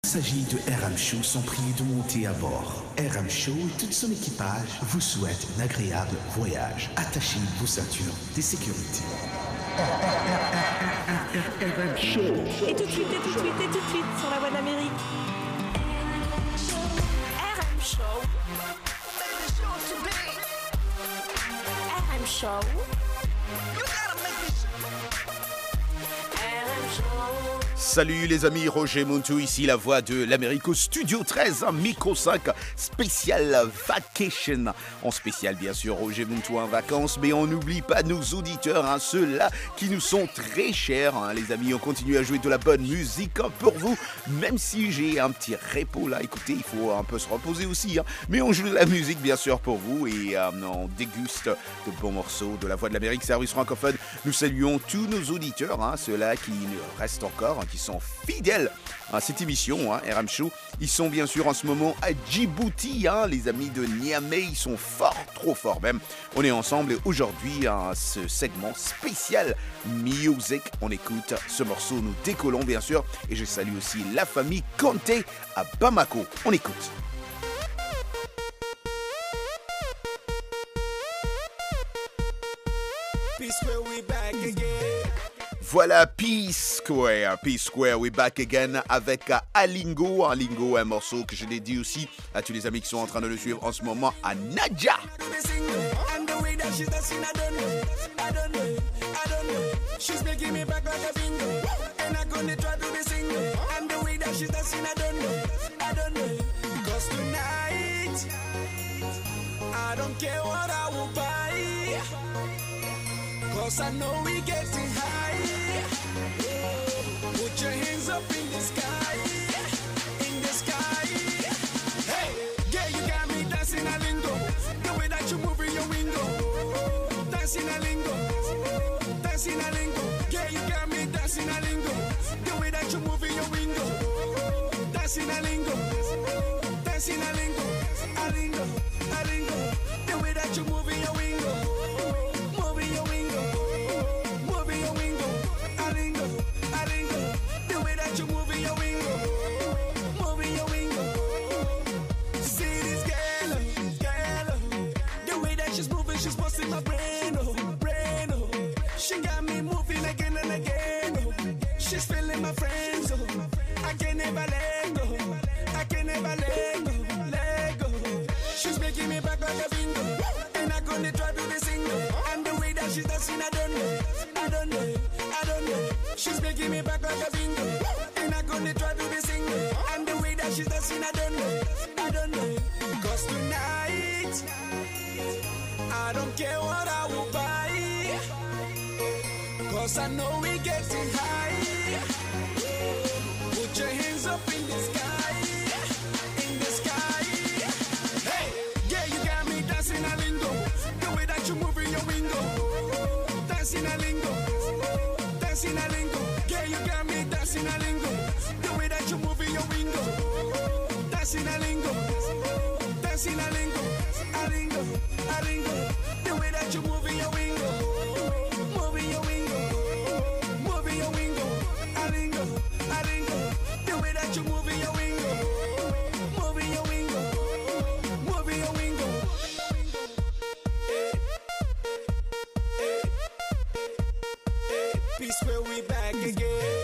Passagers de RM Show sont priés de monter à bord. RM Show et tout son équipage vous souhaitent un agréable voyage. Attachez vos ceintures de sécurité. RM Show. Et tout de suite, sur la voie d'Amérique. RM Show. RM Show. Salut les amis, Roger Montou ici, la voix de l'Amérique au Studio 13, Micro 5, spécial vacation. En spécial bien sûr, Roger Montou en vacances, mais on n'oublie pas nos auditeurs, ceux-là qui nous sont très chers. Les amis, on continue à jouer de la bonne musique pour vous, même si j'ai un petit repos là. Écoutez, il faut un peu se reposer aussi, mais on joue de la musique bien sûr pour vous et on déguste de bons morceaux de la voix de l'Amérique, service francophone. Nous saluons tous nos auditeurs, ceux-là qui restent encore, qui sont fidèles à cette émission, RM Show. Ils sont bien sûr en ce moment à Djibouti, les amis de Niamey, ils sont forts, trop forts même. On est ensemble et aujourd'hui, ce segment spécial music, on écoute ce morceau, nous décollons bien sûr. Et je salue aussi la famille Kanté à Bamako. On écoute. Voilà, Peace Square, we back again avec Alingo. Alingo, un morceau que je l'ai dit aussi à tous les amis qui sont en train de le suivre en ce moment à Nadja. She's making me back like a bingo, and I'm gonna try to be single. And the way that she's dancing, I don't know. Cause tonight, I don't care what I will buy. Cause I know we getting high. Put your hands up in the sky. In the sky. Hey, yeah, you got me dancing a lingo. The way that you move in your window. Dancing a lingo. Dancing a lingo. Yeah, you got me dancing a lingo. The way that you move in your window. Dancing a lingo. Dancing a lingo. A lingo. A lingo. The way that you move in your window. She's making me back like a bingo, and I'm gonna try to be single. And the way that she's dancing, I don't know. Cause tonight, I don't care what I will buy. Cause I know we getting high. Put your hands up in the sky. In the sky. Hey, yeah, you got me dancing a lingo. The way that you move in your window. Dancing a lingo. Dancing a lingo. Yeah, you got me dancing a lingo. The way that you move in your window. Dancing a lingo. Dancing a lingo. A lingo. A lingo. The way that you move in your window. Move in your window. Move in your window. A lingo. A lingo. The way that you move in your window. Move in your window. Move in your window. Peace where we back again.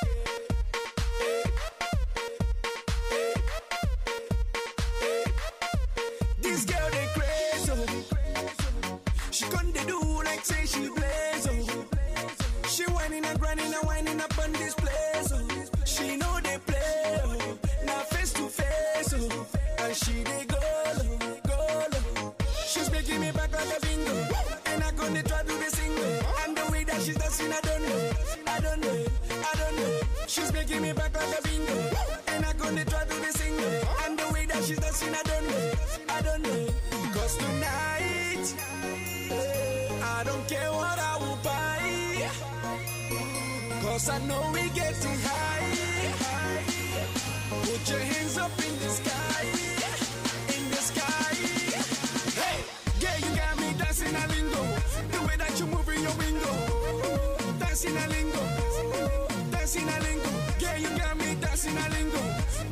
This girl they crazy, she couldn't do like say she blaze. She whining and grinding and winding up on this place. She know they play, now face to face, and she they go. She's making me back like a bingo, and I'm gonna try to be single. And the way that she's dancing, I don't know. She's making me back like a bingo, and I'm gonna try to be single. And the way that she's dancing, I don't know. Cause tonight, I don't care what I will buy. Cause I know we getting high. Put your hands up in the sky. In the sky. Hey, yeah, you got me dancing a lingo. The way that you move in your window. Dancing a lingo. Dancing a lingo. Yeah, you got me dancing a lingo.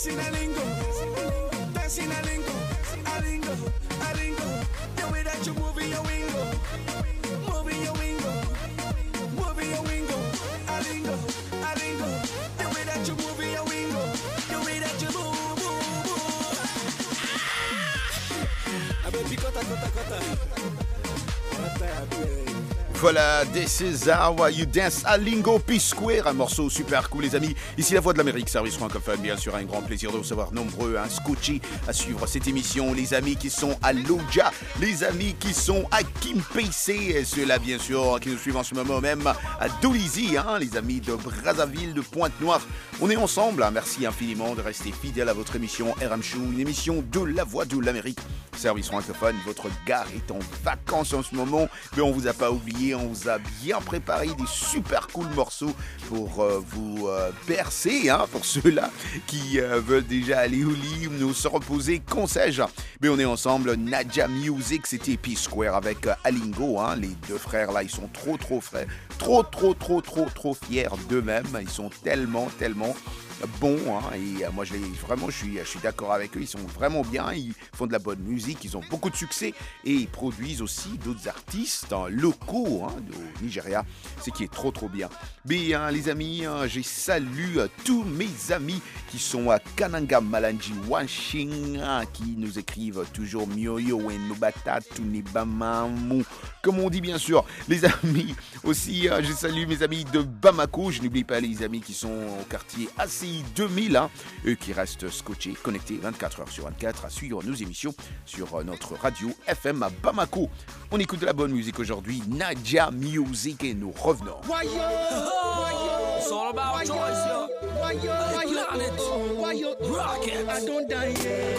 dancing a lingo, dancing a lingo, a lingo, a lingo. The way that you moving your wingo, moving your wingo, moving your wingo, a lingo, a lingo. The way that you moving your wingo, the way that you move, move, move. I bet you kota. Voilà, This is How You Dance à Lingo P-Square, un morceau super cool les amis. Ici la voix de l'Amérique, service francophone, bien sûr, un grand plaisir de vous savoir nombreux, scotchés à suivre cette émission. Les amis qui sont à Loja, les amis qui sont à Kimpese, et ceux-là bien sûr qui nous suivent en ce moment même à Dolisie, les amis de Brazzaville, de Pointe-Noire. On est ensemble, merci infiniment de rester fidèle à votre émission RM Show, une émission de la voix de l'Amérique. Service francophone, votre gare est en vacances en ce moment, mais on vous a pas oublié, on vous a bien préparé des super cool morceaux pour vous bercer, pour ceux-là qui veulent déjà aller au lit, nous se reposer, qu'on sais-je. Mais on est ensemble, Naija Music, c'était P-Square avec Alingo, les deux frères là, ils sont trop frères, trop fiers d'eux-mêmes, ils sont tellement bons, et moi je suis d'accord avec eux, ils sont vraiment bien, ils font de la bonne musique, ils ont beaucoup de succès et ils produisent aussi d'autres artistes locaux au Nigeria, ce qui est trop bien. Mais les amis, je salue tous mes amis qui sont à Kananga Malanji Washing, qui nous écrivent toujours Myoyo Wenobata Tunibamamu, comme on dit bien sûr. Les amis aussi, je salue mes amis de Bamako, je n'oublie pas les amis qui sont au quartier ACI 2000, eux qui restent scotchés, connectés 24h sur 24 à suivre nos émissions sur notre radio FM à Bamako. On écoute de la bonne musique aujourd'hui, Naija Music, et nous revenons. It's all about choice, yo. Rocket. I don't die yet.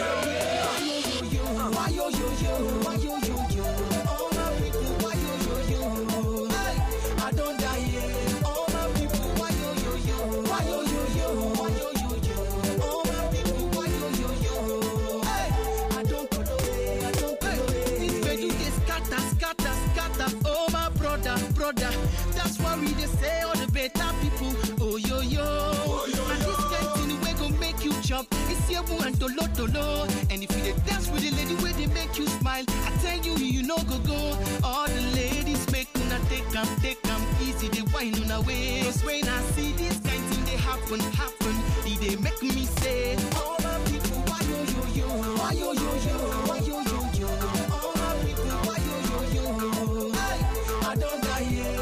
That's why we just say all the better people, oh yo yo. And this kind thing we gon' make you jump. It's your boo and dolo. And if you dey dance with the lady where they make you smile, I tell you, you know go. All the ladies make una take 'em easy, they whine una way. 'Cause when I see this kind thing they happen, it dey make me say, all my people, why yo yo yo, why yo yo yo, why yo yo yo. All my people, why yo yo yo, I don't die yet.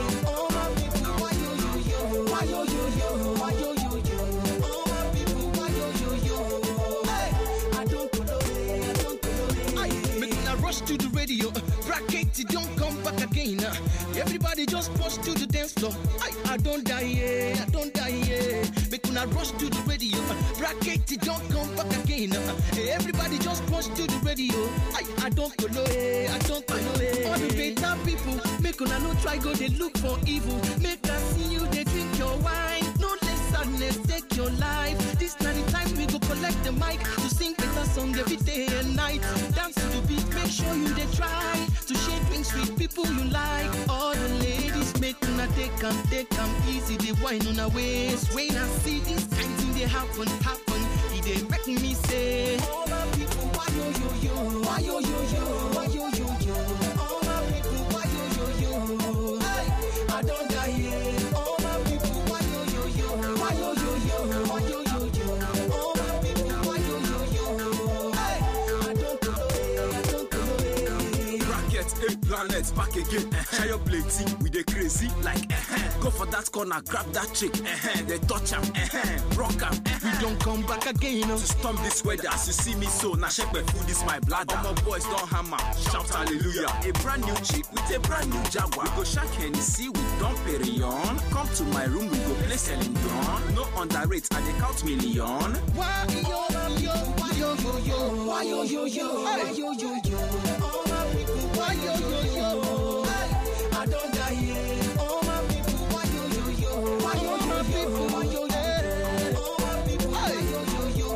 To the radio, bracket it don't come back again. Everybody just push to the dance floor. I don't die, I don't die. Make una rush to the radio, bracket it don't come back again. Everybody just push to the radio. I don't go low, I don't go low. All the better people, make una no try go they look for evil. Make us see you they drink your wine. No let sadness take your life. This not the time we go collect the mic to sing better song every day and night. Dance to the beat, make sure you they try to share drinks with people you like. All the ladies make una take 'em easy, they whine on our waist. When I see this kind thing they happen, it they make me say, all my people, why yo yo yo, why yo yo yo, why yo yo yo. All my people, why yo yo yo, I don't die yet. All my people, why yo yo yo, why yo yo yo, why yo yo yo. All my people, why yo yo yo, I don't go away. Brackets, planets, back again. Share your plenty, we dey crazy like Go for that corner, grab that chick, they touch am, rock am. We don't come back again to storm this weather. As you see me so, now shake my food is my bladder. All my boys don't hammer, shout hallelujah. A brand new chick with a brand new Jaguar. We go shake Hennessy with Dom Perignon. Come to my room, we go play Celine Dion. No underrate, I dey count million. Why yo yo, why yo yo yo, why yo yo yo, why yo yo yo. All my people, why yo yo yo, I don't die yet. All my people, why yo yo yo, why yo yo yo, why yo yo. All my people, why yo yo yo,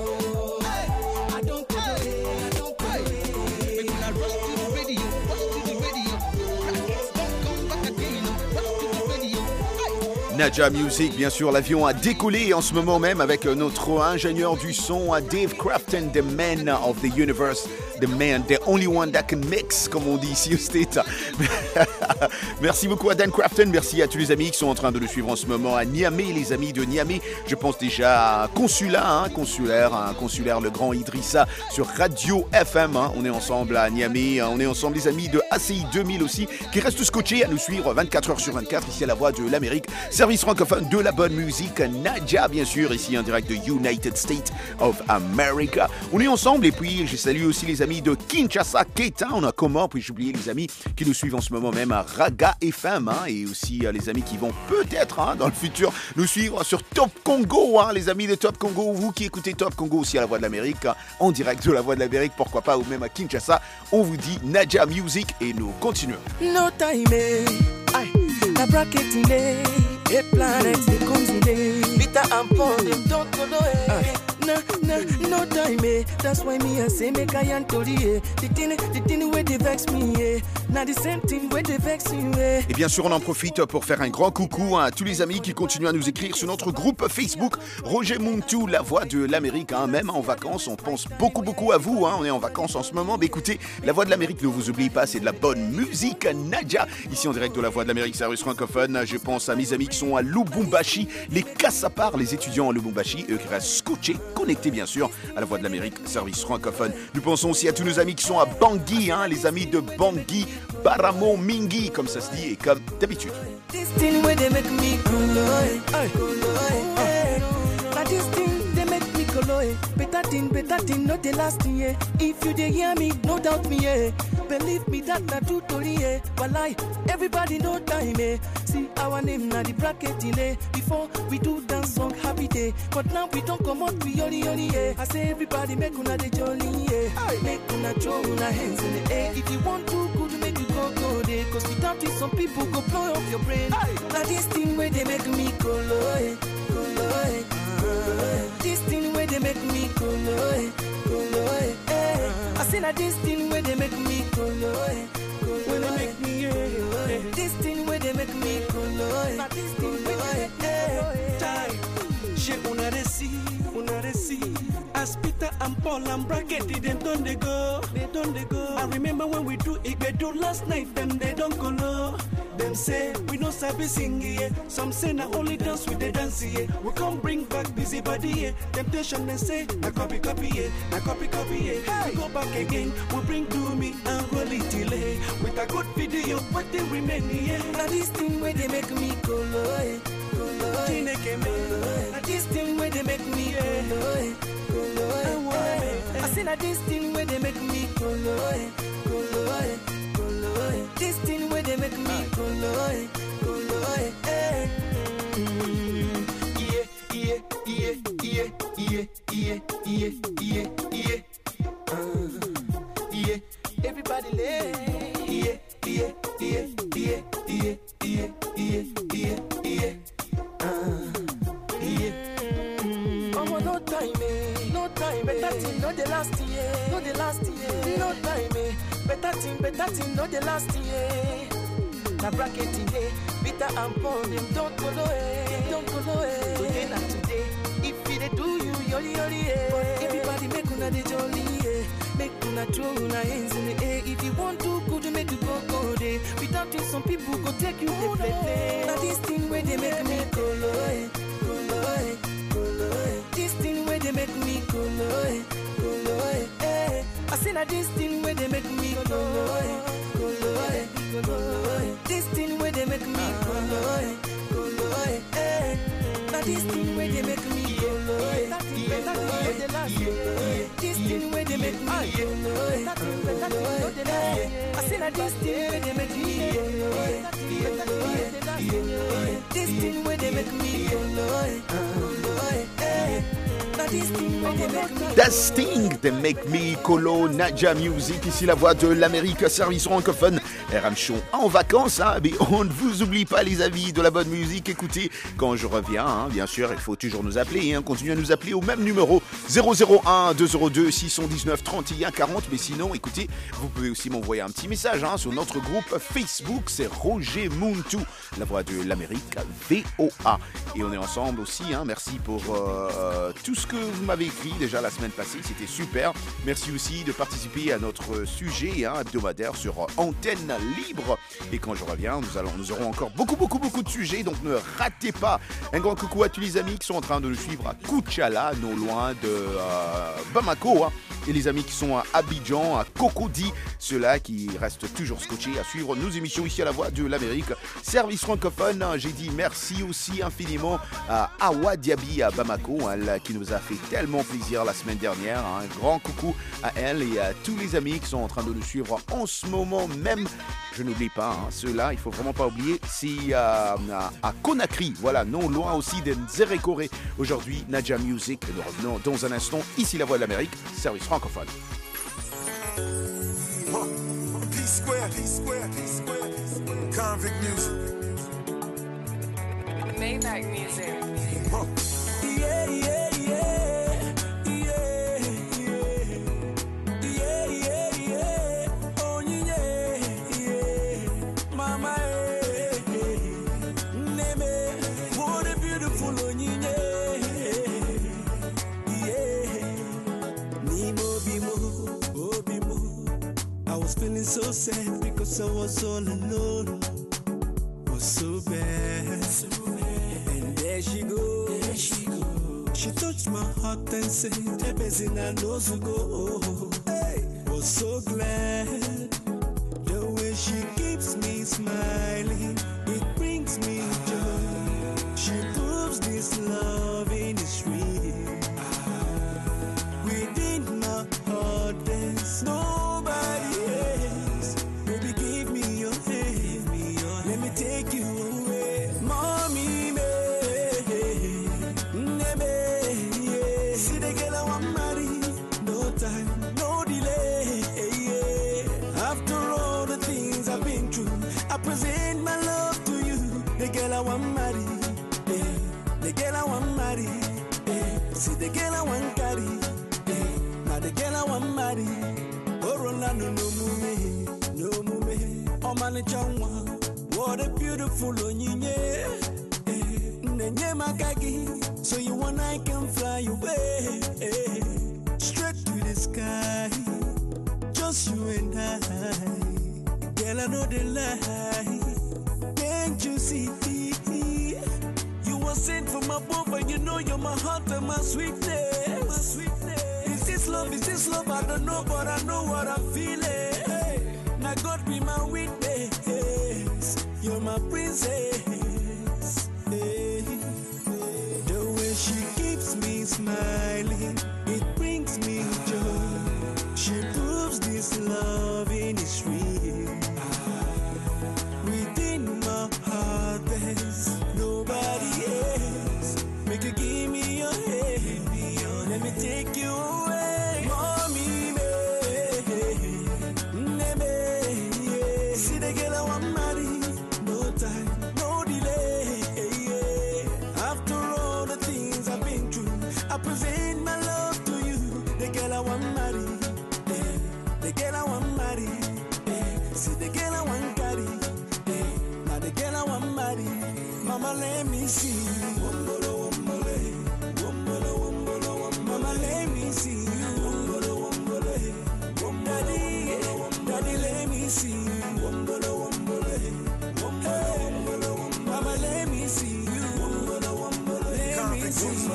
I don't play, I don't play. Make una rush to the radio, rush to the radio. Don't come back again, rush to the radio. Naja Music, bien sûr, l'avion a décollé en ce moment même avec notre ingénieur du son, Dave Crafton, the man of the universe, the man, the only one that can mix, comme on dit ici au State. Merci beaucoup à Dan Crafton, merci à tous les amis qui sont en train de le suivre en ce moment à Niamey, les amis de Niamey. Je pense déjà à consulaire, le grand Idrissa sur Radio FM. On est ensemble à Niamey, on est ensemble les amis de ACI 2000 aussi, qui restent scotchés à nous suivre 24 heures sur 24 ici à la Voix de l'Amérique. Service francophone de la bonne musique, Naja bien sûr, ici en direct de United States of America. On est ensemble et puis je salue aussi les amis de Kinshasa, K-Town, comment puis-je oublier les amis qui nous suivent en ce moment même à Raga FM et aussi les amis qui vont peut-être dans le futur nous suivre sur Top Congo, les amis de Top Congo, vous qui écoutez Top Congo aussi à la Voix de l'Amérique, en direct de la Voix de l'Amérique, pourquoi pas, ou même à Kinshasa, on vous dit Naja Music et nous continuons. No time, la bracket il est, et planète c'est comme il est, vite à un pont, don't follow it. No time, that's why me I say make I antori. The thing where they vex me, now the same thing where they vex you. Et bien sûr, on en profite pour faire un grand coucou à tous les amis qui continuent à nous écrire sur notre groupe Facebook Roger Muntu, la Voix de l'Amérique. Même en vacances, on pense beaucoup à vous. On est en vacances en ce moment, mais écoutez, la Voix de l'Amérique, ne vous oubliez pas, c'est de la bonne musique. Naja, ici en direct de la Voix de l'Amérique, service francophone. Je pense à mes amis qui sont à Lubumbashi, les Kassapar, les étudiants à Lubumbashi, eux qui restent scotchés, connectés bien sûr à la Voix de l'Amérique, service francophone. Nous pensons aussi à tous nos amis qui sont à Bangui, les amis de Bangui, Baramo, Mingi, comme ça se dit et comme d'habitude. Better thing, not the last year. If you dey hear me, no doubt me, believe me that na true story, Walai, everybody know time, See our name na the bracket, Before we do dance song happy day, but now we don't come out we yoli, I say everybody make una the jolly, Make una throw una hands in the air. If you want to, good make you go there. Cause without it, some people go blow off your brain. Now this thing where they make me go low, This thing where they make me go low, I say that this thing where they make me go low, when they make me this thing where they make me go low, this thing where they make me time. She una resi, as Peter and Paul and Bracket, them don't they go. I remember when we do it, do last night, them they don't go low. Them say we no sabi sing here. Some say na only dance with the dance here. We come bring back busy body here. Temptation they say na copy here, na copy here. Hey. We go back again. We bring do me and holy delay with a good video. What they remain here. Now this thing where they make me go low, Now this thing where they make me go low, I say now this thing where they make me go low, This thing where they make me go low, Everybody lay, no time, better thing, not the last year, no time, better thing, not the last year. Na bracket today, bitter and pound, them don't go away, Today not today, if it do you, yoli, But everybody make una the jolly, Make una throw una hands in the air. If you want to, could you make you go there? Without it, some people go take you to play. Now this thing where they make me go low, This thing where they make me go low, I say now this thing where they make me go low, This thing where they make me go low, Now this thing where they make me go low, This thing where they make me go low, I say now this thing where they make me go low, This thing where they make me go low, Now this thing where The Sting, They Make Me Colo, Naija Music, ici la voix de l'Amérique, service francophone, RM Show en vacances, hein, mais on ne vous oublie pas les amis, de la bonne musique, écoutez, quand je reviens, hein, bien sûr, il faut toujours nous appeler, hein, continuez à nous appeler au même numéro, 001 202 619 31 40, mais sinon, écoutez, vous pouvez aussi m'envoyer un petit message, hein, sur notre groupe Facebook, c'est Roger Muntu, la voix de l'Amérique, VOA, et on est ensemble aussi, hein, merci pour tout ce que vous m'avez écrit déjà la semaine passée, c'était super. Merci aussi de participer à notre sujet hebdomadaire sur Antenne Libre. Et quand je reviens, nous aurons encore beaucoup de sujets, donc ne ratez pas. Un grand coucou à tous les amis qui sont en train de nous suivre à Koutchala, non loin de Bamako, hein, et les amis qui sont à Abidjan, à Cocody, ceux-là qui restent toujours scotchés à suivre nos émissions ici à la Voix de l'Amérique, service francophone. J'ai dit merci aussi infiniment à Awa Diaby à Bamako, hein, qui nous a fait tellement plaisir la semaine dernière. Un grand coucou à elle et à tous les amis qui sont en train de nous suivre en ce moment même. Je n'oublie pas, hein, ceux-là, il faut vraiment pas oublier, c'est à Conakry, voilà, non loin aussi de Nzerekore. Aujourd'hui, Naija Music, et nous revenons dans un instant, ici la Voix de l'Amérique, service francophone. P-Square, Convict Music. Maybach Music. Yeah, yeah, yeah. Feeling so sad because I was all alone. Was so bad. And there she goes. She touched my heart and said, "Hey, busy now knows to go." Hey, was so glad. The way she keeps me smiling, it brings me joy. She proves this loving is real. Within my heart there's nobody else. Baby, give me your hand. Let me take you away. Mommy, see the girl I want marry. No time, no delay. After all the things I've been through, I present my love to you. The girl I want marry. The girl I want marry. See the girl I want carry. Now the girl I want marry. Oh, Rolando, no mume. Oh, man, what a beautiful onyinye. Nenye makagi, so you and I can fly away. Straight to the sky, just you and I. Girl, I know the lie. Can't you see? You were sent from above, and you know you're my heart and my sweetness. Is this love? I don't know, but I know what I'm feeling. Now God be my witness. You're my princess. The way she keeps me smiling, it brings me joy. She proves this loving is real. Within my heart there's nobody else. Make you give me your hand. Let me take you away. Mommy, see the girl I want marry. No time, no delay. After all the things I've been through, I present my love to you. The girl I want marry. The girl I want marry. See the girl I want carry. Now the girl I want marry. Mama, let me see you. Mama, let me see you. Daddy, let me see you. Mama, let me see you. Let me see you.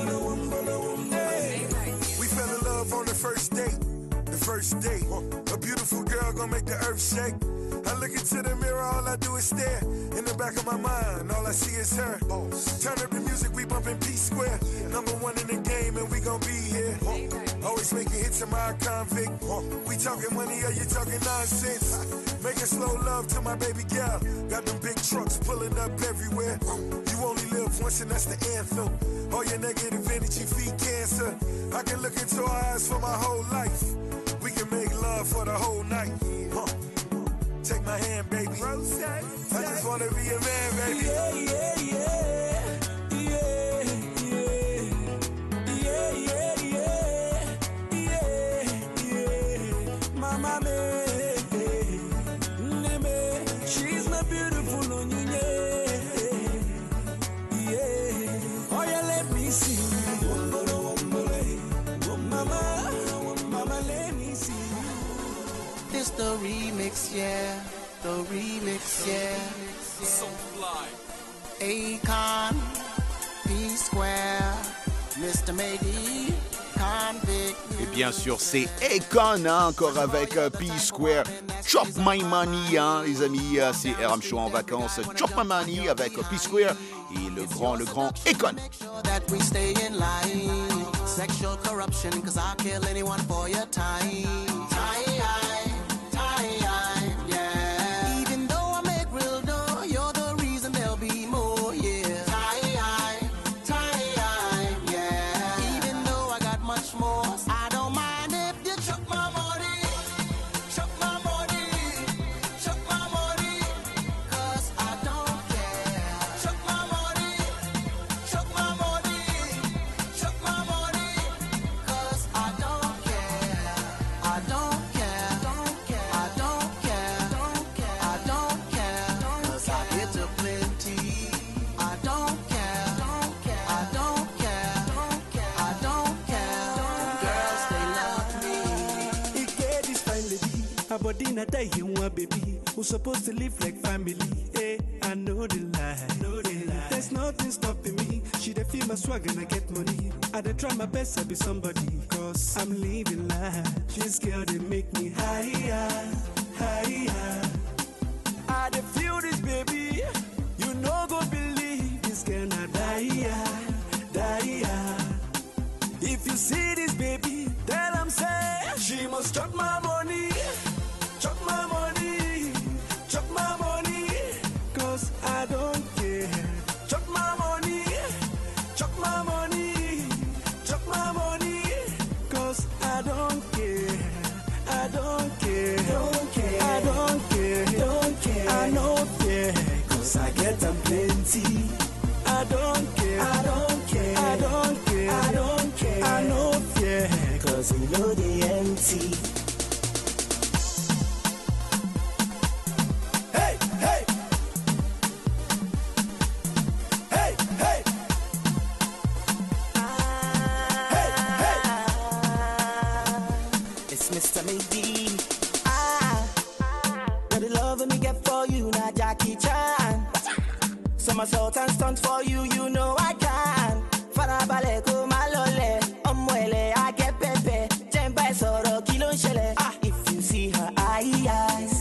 We fell in love on the first date. A beautiful girl gonna make the earth shake. I look into the mirror, all I do is stare. In the back of my mind, all I see is her. Turn up the music, we bumpin' P-Square. Number one in the game, and we gon' be here. Always making hits in my convict. We talking money, or you talking nonsense? Making slow love to my baby girl. Got them big trucks pulling up everywhere. You only live once, and that's the anthem. All your negative energy feed cancer. I can look into her eyes for my whole life. We can make love for the whole night. Take my hand, baby. I just wanna be a man, baby. Yeah, yeah, yeah. Yeah, yeah. Yeah, yeah, yeah. Yeah, yeah. Mama me. She's my beautiful Onyinye. Yeah. Oh yeah, let me see. Mama, let me see. It's the remix, yeah. The remix, yeah. So fly. Akon, P-Square, Mr. Maybe, Convict. Et bien sûr, c'est Akon, hein, encore avec P-Square. Chop My Money, hein, les amis, c'est RM Show en vacances. Chop My Money avec P-Square et le grand Akon. That we stay in line. Sexual corruption, cause I'll kill anyone for your time. Yeah. Even though I make real dough, you're the reason there'll be more, yeah. Yeah. Even though I got much more, I don't mind if you chuck my money. Chuck my money. Chuck my money. Cause I don't care. Chuck my money. Chuck my money. Chuck my money. Cause I don't care. I don't care. I don't care. I don't care. Cause I get to plenty. I don't care. I don't care. I don't care. Girls, they love me. He get this fine lady, her body not die in one baby. Who's supposed to live like family? Hey, I know the lie. There's nothing stopping me. She dey feel my swag and I get money. I dey try my best to be somebody, cause I'm living life. This girl they make me higher. I dey feel this baby. You no go believe this girl not die. If you see this baby, tell I'm say she must chop my money. Chop my money. Chop my money. Cause I don't care. Chop my money. Chop my money. Chop my money. Cause I don't care. I don't care. I don't care. I know care. Cause I get them plenty. I don't care. I don't care. I know fear. Cause we know the empty. Hey. It's Mr. Maybe. Got the love me get for you, not Jackie Chan. Somersault and stunt for you, you know I can. Farabale ko malole, omwele I get pepe. Jemba soro kilo shele. If you see her eyes,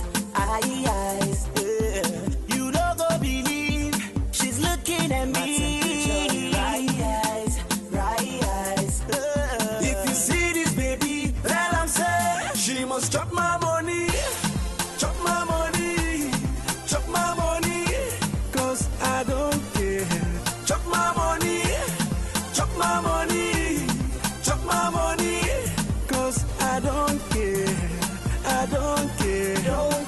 you don't go believe she's looking at me. Right eyes. If you see this baby, tell I'm say she must chop my money. Chop my money. Chop my money. Cause I don't care. Chop my money. Chop my money. Chop my money. Cause I don't care. I don't care.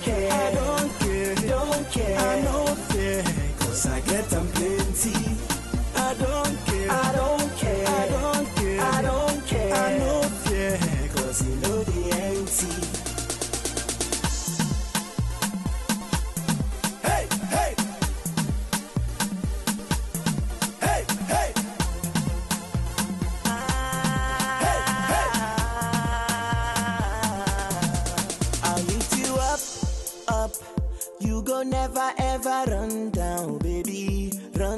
I know fear. Cause I get them plenty. I don't care. I know fear. Cause you know the empty. Hey. I'll lift you up. You go never ever run down, baby.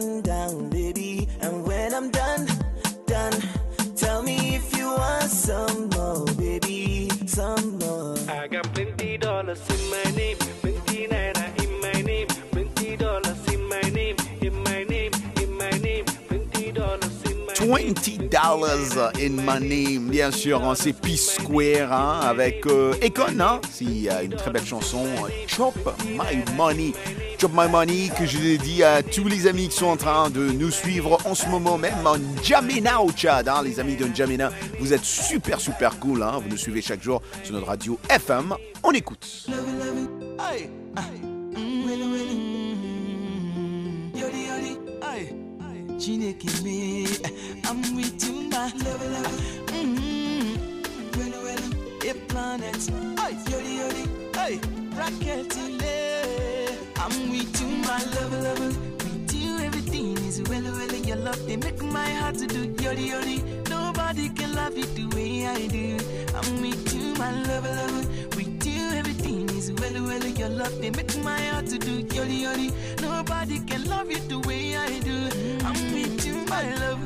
And when I'm done, tell me if you want some more, baby, some more. I got $20 in my name, 20 naira in my name, $20 in my name, $20 in my name. $20 in my name, bien sûr, hein, c'est P-Square hein, avec Akon, hein, c'est une très belle chanson, Chop My Money. Chop My Money, que je dédie à tous les amis qui sont en train de nous suivre en ce moment même en N'Djamena au Tchad. Hein, les amis de N'Djamena, vous êtes super cool. Hein, vous nous suivez chaque jour sur notre radio FM. On écoute. I'm with you, my planets, I'm with you, my love. With you, everything is well. Your love, they make my heart to do yodi. Nobody can love you the way I do. I'm with you, my love. With you, everything is well. Your love, they make my heart to do yodi. Nobody can love you the way I do. I'm with you, my love.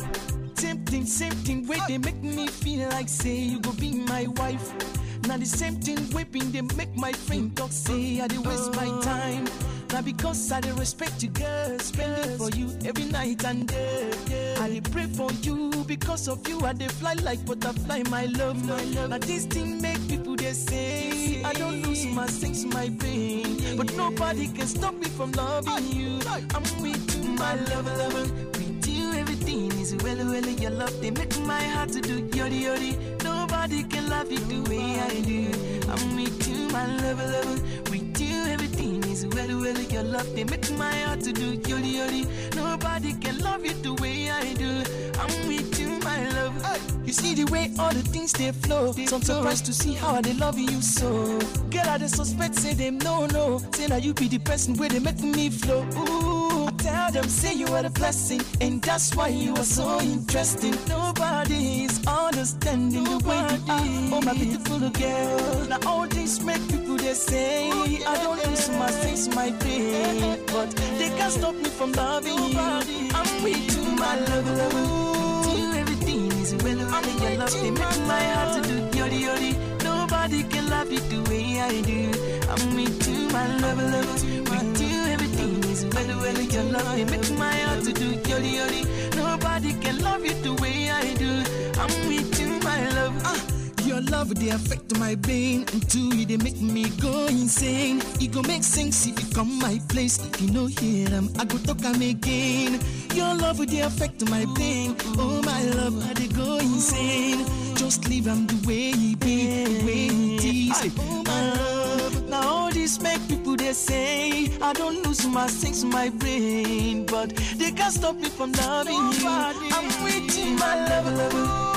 Same thing, way they make me feel like say you go be my wife. Now the same thing whipping they make my friend talk say I dey waste my time. Now because I dey respect you, girl, spend it for you every night and day. I dey pray for you because of you. I dey fly like butterfly, my love. Now this thing make people they say I don't lose my sense, my pain, but nobody can stop me from loving you. I'm with you, my love. With you, everything is well. Your love they make my heart to do yodi. Nobody can love you the way I do. I'm with you, my love. With you, everything is well. Your love, they make my heart to do yodi. Nobody can love you the way I do. I'm with you, my love. You see the way all the things they flow. So I'm surprised to see how they love you so. Girl, I just suspect, say them no. Say now you be the person where they make me flow. Ooh, I tell them, say you are the blessing, and that's why you are so interesting. Nobody is understanding the way you are. Oh, my beautiful girl. Now all this make people they say I don't lose my sense, my pain, but they can't stop me from loving you. I'm with you, my love. With you, everything is well. Your love, they make my heart to do yodi. Nobody can love you the way I do. I'm with you, my love. With you, everything is well. Your love, they make my heart to do yodi. Nobody can love you the way I do. I'm with you, my love. Your love, they affect my brain. And two, they make me go insane. It go make sense if you come my place. If you know hear them, I go talk them again. Your love, they affect my brain. Oh, my love, they go insane. Just leave them the way he be, the way he is. Oh, my love. Now all this make people, they say I don't lose my sense, my brain, but they can't stop me from loving you. I'm with you, my love.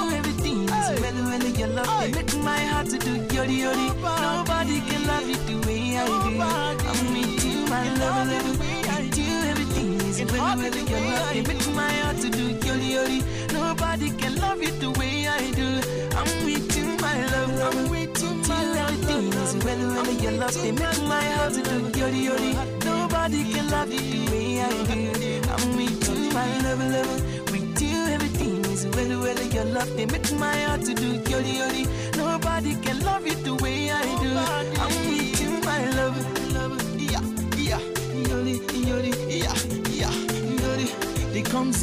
Well, your love, they make my heart to do yodi. Nobody can love you the way I do. I'm with you, my love. With you, everything is well. Your love, they make my heart to do yodi. Nobody can love you the way I do. I'm with you, my love. I'm with you, my love. Everything is well. Your love, they make my heart to do yodi. Nobody can love you the way I do. I'm with you, my love. With you, everything is well. Your love, they make my heart to do yodi. Nobody can love you the way I do. I'm with you, my love. Yeah. Yodi. They come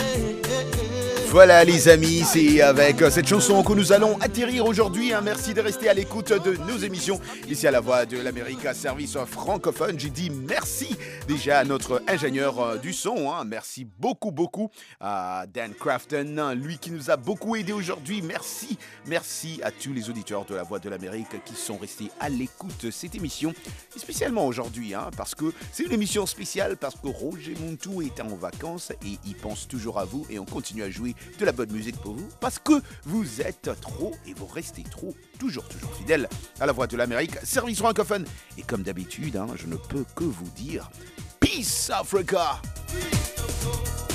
Voilà les amis, c'est avec cette chanson que nous allons atterrir aujourd'hui. Merci de rester à l'écoute de nos émissions ici à la Voix de l'Amérique, service francophone. J'ai dit merci déjà à notre ingénieur du son. Merci beaucoup à Dan Crafton, lui qui nous a beaucoup aidé aujourd'hui. Merci à tous les auditeurs de la Voix de l'Amérique qui sont restés à l'écoute de cette émission. Et spécialement aujourd'hui, parce que c'est une émission spéciale, parce que Roger Muntu est en vacances et il pense toujours à vous et on continue à jouer de la bonne musique pour vous parce que vous êtes trop et vous restez toujours fidèles à la Voix de l'Amérique, service francophone. Et comme d'habitude, je ne peux que vous dire Peace Africa.